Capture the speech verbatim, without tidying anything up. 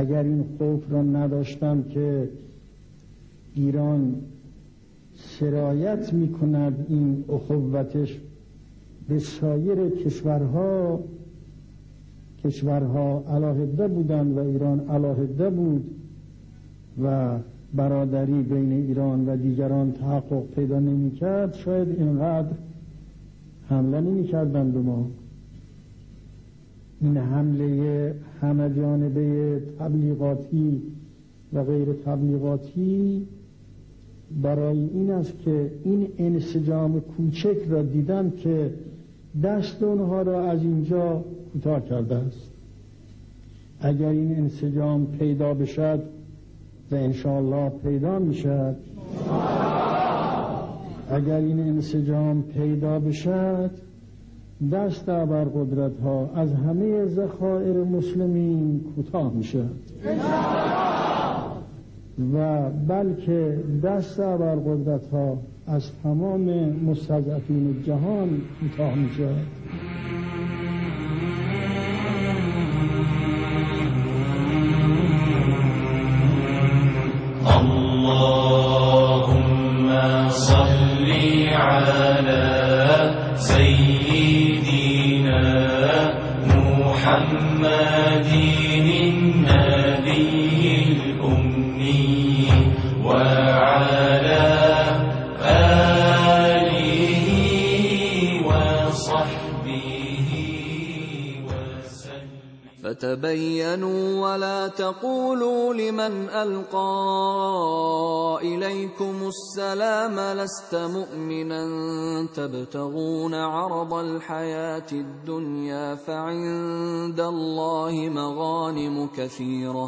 اگر این خوف را نداشتم که ایران سرایت میکند این اخوتش به سایر کشورها، کشورها علاهده بودند و ایران علاهده بود و برادری بین ایران و دیگران تحقق پیدا نمی کرد، شاید اینقدر حمله نمی کردند به ما. این حمله همه جانبه تبلیغاتی و غیر تبلیغاتی برای این است که این انسجام کوچک را دیدن که دست اونها را از اینجا کوتاه کرده است. اگر این انسجام پیدا بشد و انشاءالله پیدا میشد، اگر این انسجام پیدا بشد، دست ابرقدرت ها از همه ذخایر مسلمین کوتاه میشد و بلکه دست ابرقدرت ها از تمام مستضعفین جهان کوتاه میشد. اللهم صل على سيدنا محمد النبي الأمي وعلى آله وصحبه وسلم. فتبينوا ولا تقولوا لمن ألقى إليكم السلام لست مؤمنا تبتغون عرض الحياة الدنيا فعند الله مغانم كثيرة